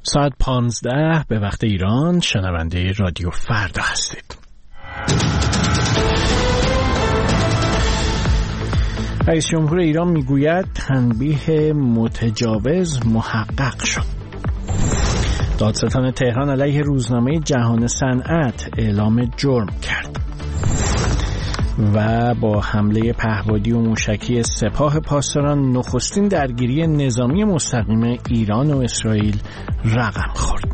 ساعت 15 به وقت ایران شنونده رادیو فردا هستید. رئیس جمهور ایران میگوید تنبیه متجاوز محقق شد. دادستان تهران علیه روزنامه جهان صنعت اعلام جرم کرد. و با حمله پهپادی و موشکی سپاه پاسداران نخستین درگیری نظامی مستقیم ایران و اسرائیل رقم خورد.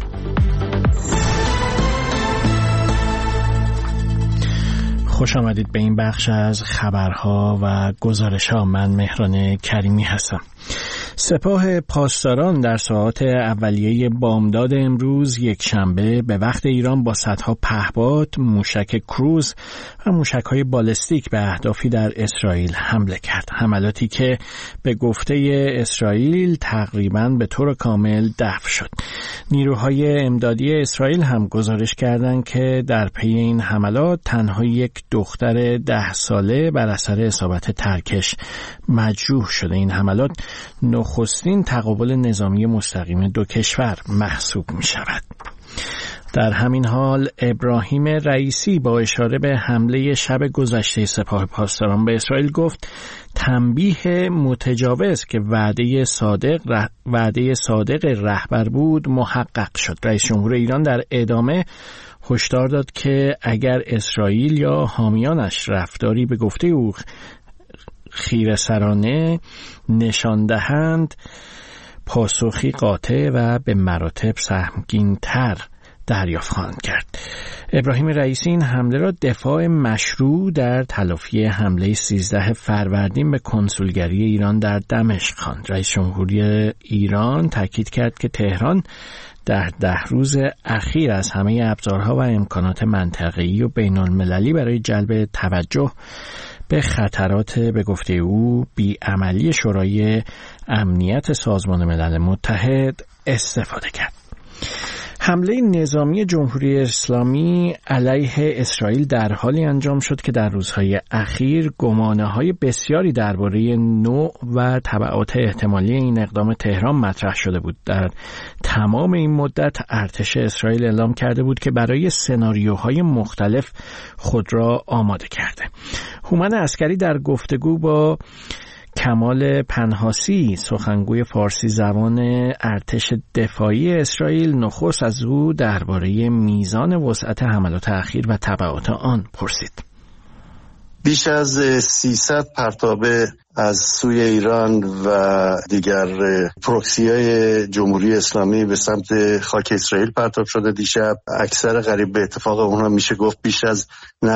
خوش آمدید به این بخش از خبرها و گزارش‌ها. من مهران کریمی هستم. سپاه پاسداران در ساعات اولیه بامداد امروز یکشنبه به وقت ایران با صدها پهپاد، موشک کروز و موشک‌های بالستیک به اهدافی در اسرائیل حمله کرد. حملاتی که به گفته اسرائیل تقریباً به طور کامل دفع شد. نیروهای امدادی اسرائیل هم گزارش کردند که در پی این حملات تنها یک دختر 10 ساله بر اثر اصابت ترکش مجروح شده. این حملات نخستین تقابل نظامی مستقیم دو کشور محسوب می شود. در همین حال ابراهیم رئیسی با اشاره به حمله شب گذشته سپاه پاسداران به اسرائیل گفت تنبیه متجاوز که وعده صادق رهبر بود محقق شد. رئیس جمهور ایران در ادامه هشدار داد که اگر اسرائیل یا حامیانش رفتاری به گفته او خیره‌سرانه نشان دهند پاسخی قاطع و به مراتب سهمگین‌تر دریافت خواهند کرد. ابراهیم رئیسی این حمله را دفاع مشروع در تلافی حمله 13 فروردین به کنسولگری ایران در دمشق خواند. رئیس جمهوری ایران تاکید کرد که تهران در 10 روز اخیر از همه ابزارها و امکانات منطقه‌ای و بین‌المللی برای جلب توجه به خطرات به گفته او بیعملی شورای امنیت سازمان ملل متحد استفاده کرد. حمله نظامی جمهوری اسلامی علیه اسرائیل در حالی انجام شد که در روزهای اخیر گمانه‌های بسیاری درباره نوع و تبعات احتمالی این اقدام تهران مطرح شده بود. در تمام این مدت ارتش اسرائیل اعلام کرده بود که برای سناریوهای مختلف خود را آماده کرده. هومن عسکری در گفتگو با کمال پنهاسی سخنگوی فارسی زبان ارتش دفاعی اسرائیل نخست از او درباره میزان وسعت حملات اخیر و تبعات آن پرسید. بیش از 300 پرتابه از سوی ایران و دیگر پروکسی‌های جمهوری اسلامی به سمت خاک اسرائیل پرتاب شده دیشب. اکثر قریب به اتفاق اونها میشه گفت بیش از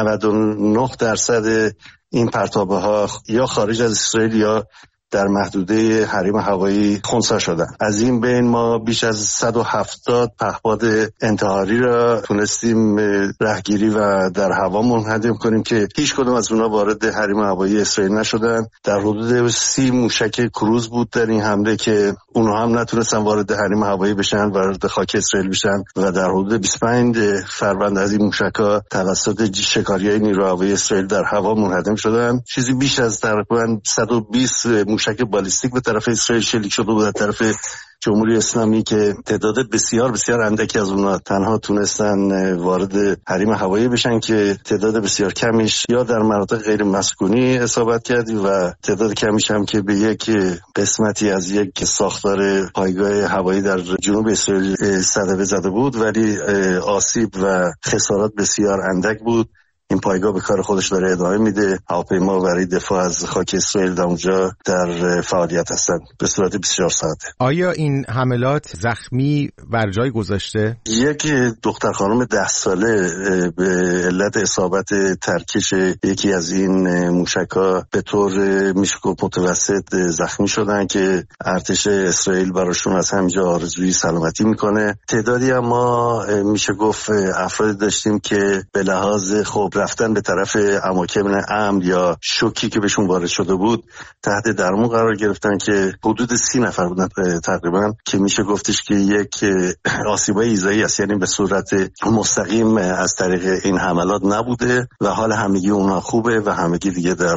99% این پرتابه ها یا خارج از اسرائیل یا در محدوده حریم هوایی خنثی شدن. از این بین ما بیش از 170 پهپاد انتحاری را تونستیم رهگیری و در هوا منهدم کنیم که هیچ کدوم از اونها وارد حریم هوایی اسرائیل نشدن. در حدود 30 موشک کروز بود در این حمله که اونها هم نتونستن وارد حریم هوایی بشن، وارد خاک اسرائیل بشن و در حدود 25 فروند از این موشک‌ها توسط شکاریای نیروی هوایی اسرائیل در هوا منهدم شدن. چیزی بیش از تقریباً 120 موشک بالستیک به طرف اسرائیل شلیک شده بود از طرف جمهوری اسلامی که تعداد بسیار بسیار اندکی از اونها تنها تونستن وارد حریم هوایی بشن که تعداد بسیار کمیش یا در مناطق غیر مسکونی اصابت کرد و تعداد کمیش هم که به یک قسمتی از یک ساختار پایگاه هوایی در جنوب اسرائیل صدمه زده بود، ولی آسیب و خسارات بسیار اندک بود. این پایگاه به کار خودش داره ادامه میده. هواپیما برای دفاع از خاک اسرائیل در اونجا در فعالیت هستند به صورت 24 ساعته. آیا این حملات زخمی بر جای گذاشته؟ یک دختر خانم 10 ساله به علت اصابت ترکش یکی از این موشک‌ها به طور میشه گفت متوسط زخمی شدن که ارتش اسرائیل براشون از همینجا آرزوی سلامتی میکنه. تعدادی هم ما میشه گفت افراد داشتیم که به لحاظ خب رفتن به طرف اماکن امن یا شوکی که بهشون وارد شده بود تحت درمان قرار گرفتن که حدود 30 نفر بودن تقریبا، که میشه گفتش که یک آسیبای ایذایی است، یعنی به صورت مستقیم از طریق این حملات نبوده و حال همگی اونها خوبه و همگی دیگه در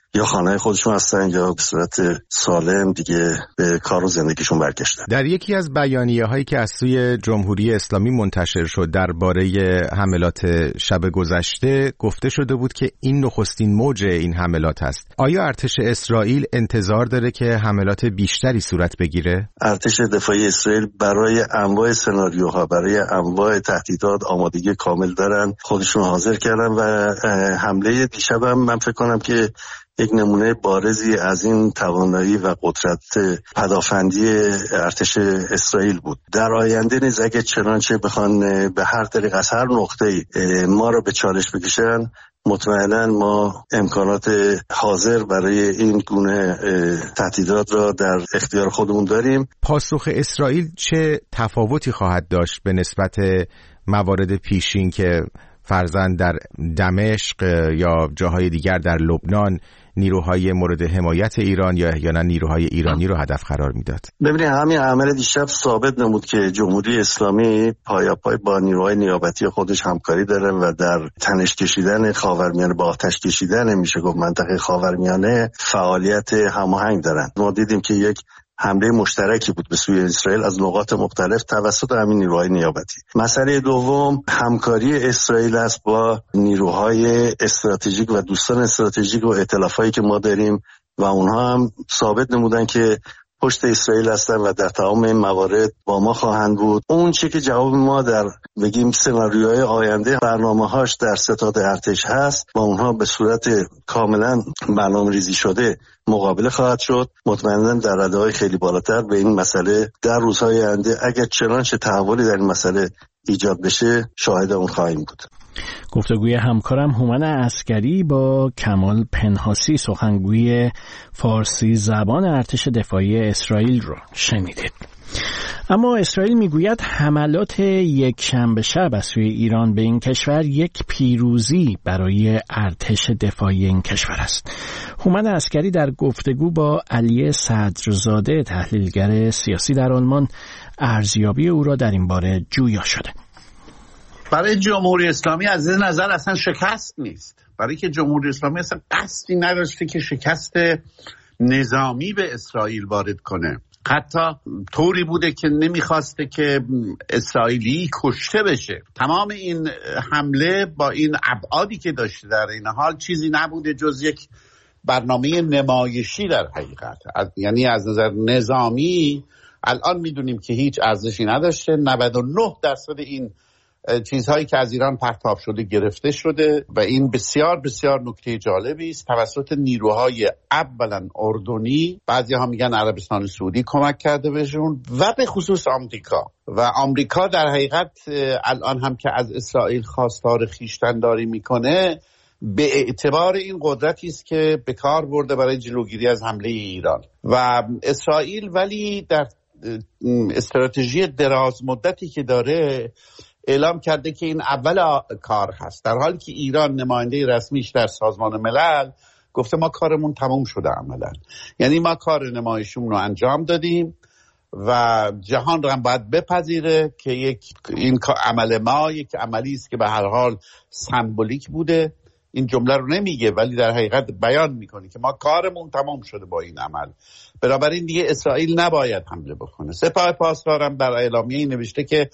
یا خانه خودشون هستن یا به صورت سالم دیگه به کار و زندگیشون برگشتن. در یکی از بیانیه هایی که از سوی جمهوری اسلامی منتشر شد درباره حملات شب گذشته گفته شده بود که این نخستین موج این حملات است. آیا ارتش اسرائیل انتظار داره که حملات بیشتری صورت بگیره؟ ارتش دفاعی اسرائیل برای انواع سناریوها، برای انواع تهدیدات آمادگی کامل دارن، خودشون حاضر کردن و حمله دیشب هم من فکر کنم که یک نمونه بارزی از این توانایی و قدرت پدافندی ارتش اسرائیل بود. در آینده نیز اگه چنانچه بخوان به هر طریق از هر نقطه‌ای ما رو به چالش بکشن، مطمئنا ما امکانات حاضر برای این گونه تهدیدات را در اختیار خودمون داریم. پاسخ اسرائیل چه تفاوتی خواهد داشت به نسبت موارد پیشین که فرضاً در دمشق یا جاهای دیگر در لبنان نیروهای مورد حمایت ایران یا احیانا نیروهای ایرانی رو هدف قرار میداد؟ ببینید همین عمل دیشب ثابت نمود که جمهوری اسلامی پایاپای با نیروهای نیابتی خودش همکاری داره و در تنش کشیدن خاورمیانه، با آتش کشیدن میشه گفت منطقه خاورمیانه فعالیت هماهنگ دارن. ما دیدیم که یک حمله مشترکی بود به سوی اسرائیل از نقاط مختلف توسط همین نیروهای نیابتی. مسئله دوم همکاری اسرائیل است با نیروهای استراتژیک و دوستان استراتژیک و ائتلافایی که ما داریم و اونها هم ثابت نمودن که پشت اسرائیل هستن و در تمام این موارد با ما خواهند بود. اون چیزی که جواب ما در بگیم سناریوهای آینده برنامه‌هاش در ستاد ارتش هست با اونها به صورت کاملا برنامه‌ریزی شده مقابله خواهد شد. مطمئنا در رده‌های خیلی بالاتر به این مسئله در روزهای آینده اگر چنانچه تحولی در این مسئله ایجاد بشه شاهد اون خواهیم بود. گفتگوی همکارم هومن عسکری با کمال پنهاسی سخنگوی فارسی زبان ارتش دفاعی اسرائیل رو شنیدید. اما اسرائیل میگوید حملات یک شنبه شب از سوی ایران به این کشور یک پیروزی برای ارتش دفاعی این کشور است. هومن عسکری در گفتگو با علی صدرزاده تحلیلگر سیاسی در آلمان ارزیابی او را در این باره جویا شده. برای جمهوری اسلامی از این نظر اصلا شکست نیست، برای که جمهوری اسلامی اصلا قصدی نداشته که شکست نظامی به اسرائیل وارد کنه. حتی طوری بوده که نمیخواسته که اسرائیلی کشته بشه. تمام این حمله با این ابعادی که داشته در این حال چیزی نبوده جز یک برنامه نمایشی در حقیقت. یعنی از نظر نظامی الان میدونیم که هیچ ارزشی نداشته. 99% این چیزهایی که از ایران پرتاب شده گرفته شده و این بسیار بسیار نکته جالبی است. توسط نیروهای اولا اردنی، بعضی ها میگن عربستان سعودی کمک کرده بهشون و به خصوص آمریکا. و آمریکا در حقیقت الان هم که از اسرائیل خواستار خویشتن‌داری میکنه به اعتبار این قدرتی است که به کار برده برای جلوگیری از حمله ایران. و اسرائیل ولی در استراتژی دراز مدتی که داره اعلام کرده که این اول کار هست، در حالی که ایران نماینده رسمیش در سازمان ملل گفته ما کارمون تموم شده عملا. یعنی ما کار نمایشمون رو انجام دادیم و جهان رو هم باید بپذیره که این عمل ما یک عملی است که به هر حال سمبولیک بوده. این جمله رو نمیگه ولی در حقیقت بیان میکنه که ما کارمون تمام شده با این عمل. بنابراین دیگه اسرائیل نباید حمله بکنه. سپاه پاسدارم در اعلامیه نوشته که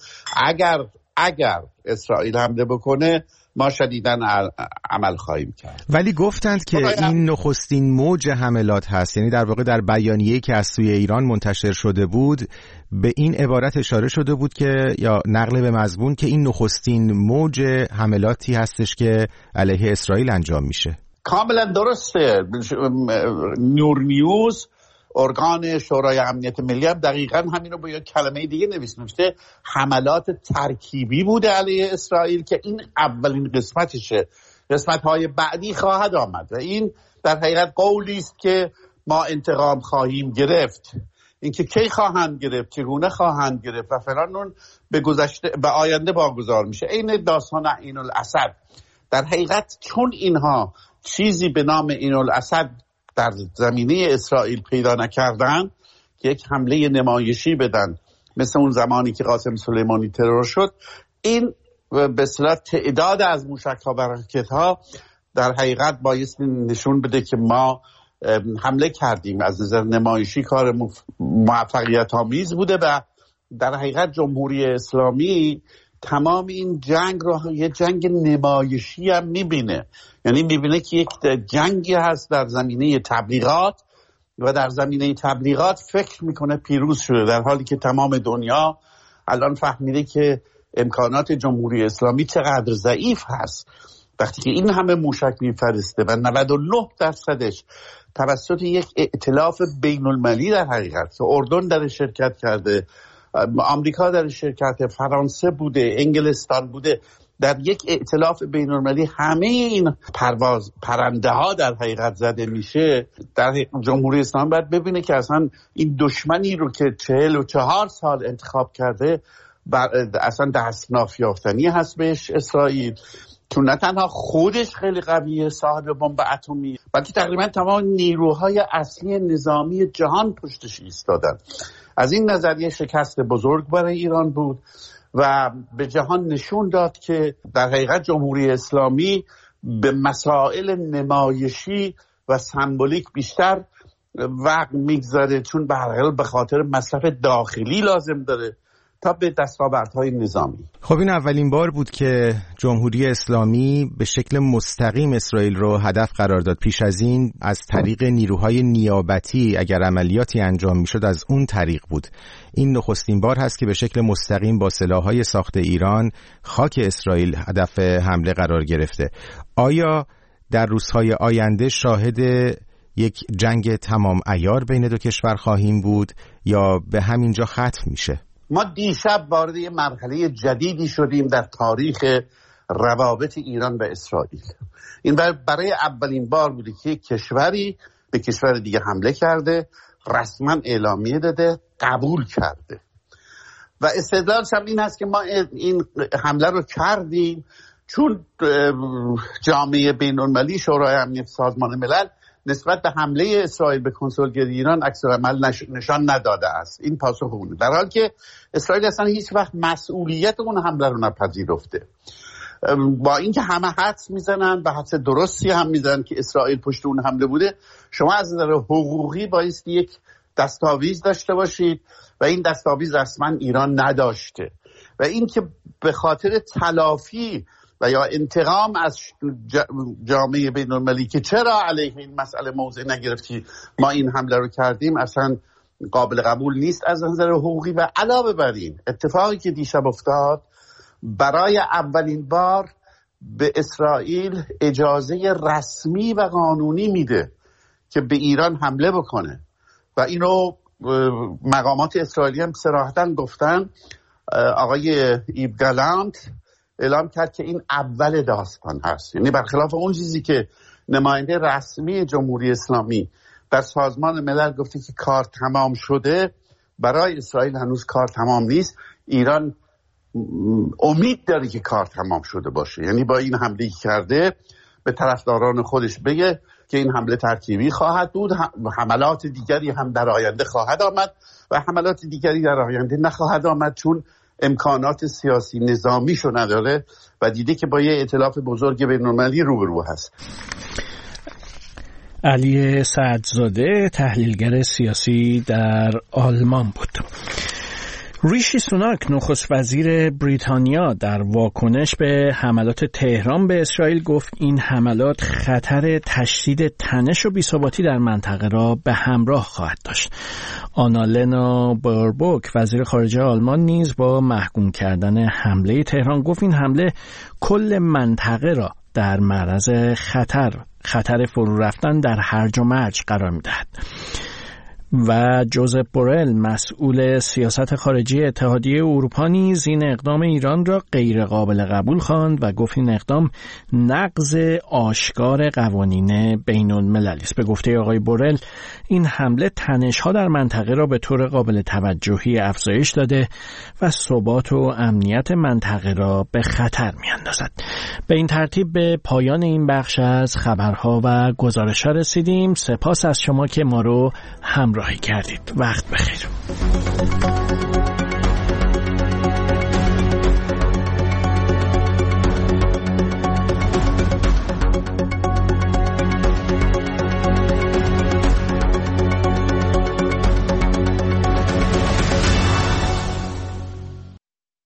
اگر اسرائیل حمله بکنه ما شدیداً عمل خواهیم کرد. ولی گفتند که این نخستین موج حملات هست، یعنی در واقع در بیانیه‌ای که از سوی ایران منتشر شده بود به این عبارت اشاره شده بود که یا نقل به مضمون که این نخستین موج حملاتی هستش که علیه اسرائیل انجام میشه. کاملا درسته. نور نیوز ارگان شورای امنیت ملی هم دقیقاً همین رو با یک کلمه دیگه نوشته حملات ترکیبی بوده علیه اسرائیل که این اولین قسمتشه. قسمت‌های بعدی خواهد آمد و این در حقیقت قولی است که ما انتقام خواهیم گرفت. اینکه کی خواهند گرفت، چگونه خواهند گرفت و فلان اون به آینده واگذار میشه. این داستان عین الاسد در حقیقت چون اینها چیزی به نام عین الاسد در زمینه اسرائیل پیدا نکردن که یک حمله نمایشی بدن مثل اون زمانی که قاسم سلیمانی ترور شد، این به اصطلاح تعداد از موشک‌ها و راکت‌ها در حقیقت بایستی نشون بده که ما حمله کردیم. از نظر نمایشی کار موفقیت آمیز بوده و در حقیقت جمهوری اسلامی تمام این جنگ رو یه جنگ نمایشی هم میبینه. یعنی میبینه که یک جنگی هست در زمینه تبلیغات و در زمینه تبلیغات فکر میکنه پیروز شده، در حالی که تمام دنیا الان فهمیده که امکانات جمهوری اسلامی چقدر ضعیف هست. وقتی که این همه موشک میفرسته و 99% توسط یک ائتلاف بین المللی در حقیقت که اردن در شرکت کرده، آمریکا در شرکت، فرانسه بوده، انگلستان بوده، در یک ائتلاف بین المللی همه این پرنده ها در حقیقت زده میشه. در جمهوری اسلامی باید ببینه که اصلا این دشمنی رو که 44 سال انتخاب کرده اصلا دستناف یافتنی هست بهش اسرائیل، چون نه تنها خودش خیلی قویه صاحب بمب اتمی، بلکه تقریبا تمام نیروهای اصلی نظامی جهان پشتش ایستادن. از این نظریه شکست بزرگ برای ایران بود و به جهان نشون داد که در حقیقت جمهوری اسلامی به مسائل نمایشی و سمبولیک بیشتر وقت میگذاره، چون به خاطر مصرف داخلی لازم داره تا به دستاوردهای نظامی. خب این اولین بار بود که جمهوری اسلامی به شکل مستقیم اسرائیل رو هدف قرار داد. پیش از این از طریق نیروهای نیابتی اگر عملیاتی انجام میشد از اون طریق بود. این نخستین بار هست که به شکل مستقیم با سلاح‌های ساخت ایران خاک اسرائیل هدف حمله قرار گرفته. آیا در روزهای آینده شاهد یک جنگ تمام عیار بین دو کشور خواهیم بود یا به همینجا ختم میشه؟ ما دیشب وارد یه مرحله جدیدی شدیم در تاریخ روابط ایران و اسرائیل. این برای اولین بار بوده که یک کشوری به کشور دیگه حمله کرده، رسما اعلامیه داده، قبول کرده و استدلالش هم این هست که ما این حمله رو کردیم چون جامعه بین‌المللی شورای امنیت سازمان ملل نسبت به حمله اسرائیل به کنسولگری ایران عکس‌العمل نشان نداده است. این پاسخ اونه، در حالی که اسرائیل اصلا هیچ وقت مسئولیت اون حمله رو نپذیرفته. با اینکه همه حدس میزنن و حدس درستی هم میزنن که اسرائیل پشت اون حمله بوده، شما از نظر حقوقی بایستی یک دستاویز داشته باشید و این دستاویز رسما ایران نداشته و این که به خاطر تلافی و یا انتقام از جامعه بین‌المللی که چرا علیه این مسئله موضع نگرفتی ما این حمله رو کردیم اصلا قابل قبول نیست از نظر حقوقی. و علاوه بر این اتفاقی که دیشب افتاد برای اولین بار به اسرائیل اجازه رسمی و قانونی میده که به ایران حمله بکنه و اینو مقامات اسرائیلی هم صراحتاً گفتن. آقای ایب گالانت اعلام کرد که این اول داستان هست، یعنی برخلاف اون چیزی که نماینده رسمی جمهوری اسلامی در سازمان ملل گفته که کار تمام شده، برای اسرائیل هنوز کار تمام نیست. ایران امید داره که کار تمام شده باشه، یعنی با این حمله کرده به طرفداران خودش بگه که این حمله ترکیبی خواهد بود، حملات دیگری هم در آینده خواهد آمد و حملات دیگری در آینده نخواهد آمد، چون امکانات سیاسی نظامیشو نداره و دیده که با یه ائتلاف بزرگ بین‌المللی روبرو هست. علی سعدزاده تحلیلگر سیاسی در آلمان بود. ریشی سوناک نخست وزیر بریتانیا در واکنش به حملات تهران به اسرائیل گفت این حملات خطر تشدید تنش و بی‌ثباتی در منطقه را به همراه خواهد داشت. آنالنا باربوک وزیر خارجه آلمان نیز با محکوم کردن حمله تهران گفت این حمله کل منطقه را در معرض خطر فرو رفتن در هرج و مرج قرار می‌دهد. و جوزپ بورل مسئول سیاست خارجی اتحادیه اروپا نیز این اقدام ایران را غیر قابل قبول خواند و گفت این اقدام نقض آشکار قوانین بین المللی است. به گفته آقای بورل این حمله تنش‌ها در منطقه را به طور قابل توجهی افزایش داده و ثبات و امنیت منطقه را به خطر می‌اندازد. به این ترتیب به پایان این بخش از خبرها و گزارش‌ها رسیدیم. سپاس از شما که ما رو همراهی کردید. وقت بخیر.